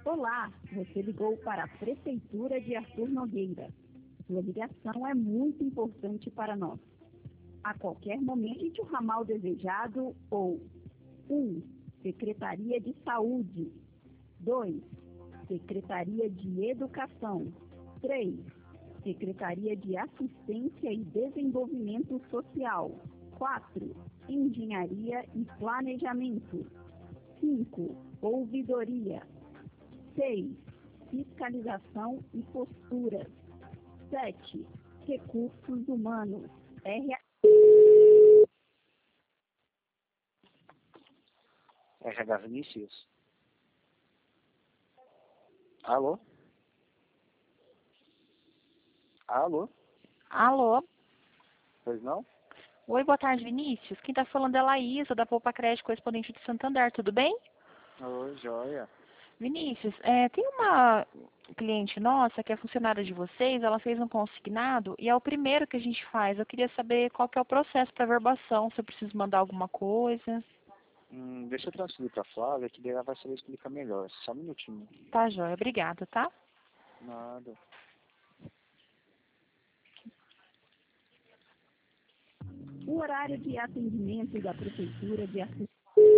Olá, você ligou para a Prefeitura de Arthur Nogueira. Sua ligação é muito importante para nós. A qualquer momento, o ramal desejado ou 1. Secretaria de Saúde. 2. Secretaria de Educação. 3. Secretaria de Assistência e Desenvolvimento Social. 4. Engenharia e Planejamento. 5. Ouvidoria. 6. Fiscalização e posturas. 7. Recursos humanos. RH Vinícius. Alô? Alô? Alô? Pois não? Oi, boa tarde, Vinícius. Quem está falando é a Laísa, da Poupa Crédito, correspondente de Santander. Tudo bem? Oi, joia. Vinícius, tem uma cliente nossa que é funcionária de vocês, ela fez um consignado e é o primeiro que a gente faz. Eu queria saber qual que é o processo para verbação, se eu preciso mandar alguma coisa. Deixa eu transferir para a Flávia, que daí ela vai saber explicar melhor. Só um minutinho. Tá, joia. Obrigada, tá? Nada. O horário de atendimento da Prefeitura de Arthur.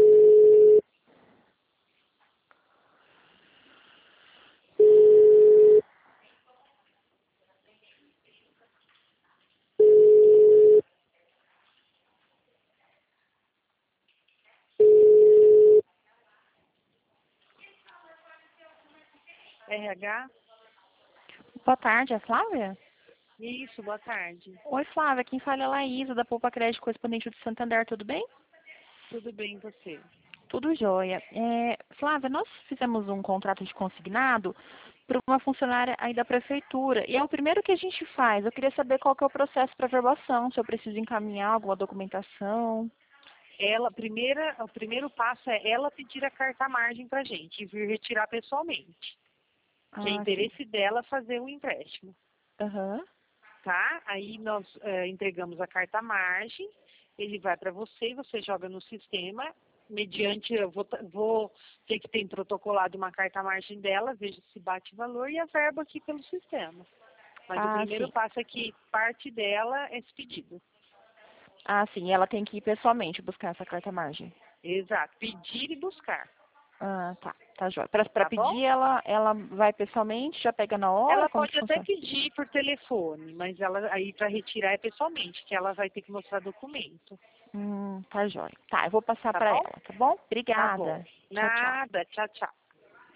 RH? Boa tarde, é Flávia? Isso, boa tarde. Oi, Flávia. Quem fala é a Laísa, da Poupa Crédito, correspondente de Santander. Tudo bem? Tudo bem, e você? Tudo jóia. Flávia, nós fizemos um contrato de consignado para uma funcionária aí da prefeitura. E é o primeiro que a gente faz. Eu queria saber qual que é o processo para verbação, se eu preciso encaminhar alguma documentação. O primeiro passo é ela pedir a carta-margem para a gente e vir retirar pessoalmente. Que é interesse dela fazer o empréstimo. Aham. Tá? Aí nós entregamos a carta-margem, ele vai para você, você joga no sistema, mediante, eu vou ter que ter protocolado uma carta-margem dela, veja se bate valor e a verba aqui pelo sistema. Mas o primeiro passo é que parte dela é esse pedido. Ah, sim. Ela tem que ir pessoalmente buscar essa carta-margem. Exato. Pedir e buscar. Ah, tá. Tá jóia. Para Tá pedir, bom? ela vai pessoalmente, já pega na hora? Ela Como pode que até funciona? pedir por telefone, mas ela aí para retirar é pessoalmente, que ela vai ter que mostrar documento. Tá jóia. Tá, eu vou passar Tá para bom? ela, tá bom? Tá bom. Obrigada. Tchau, tchau. Nada. Tchau, tchau.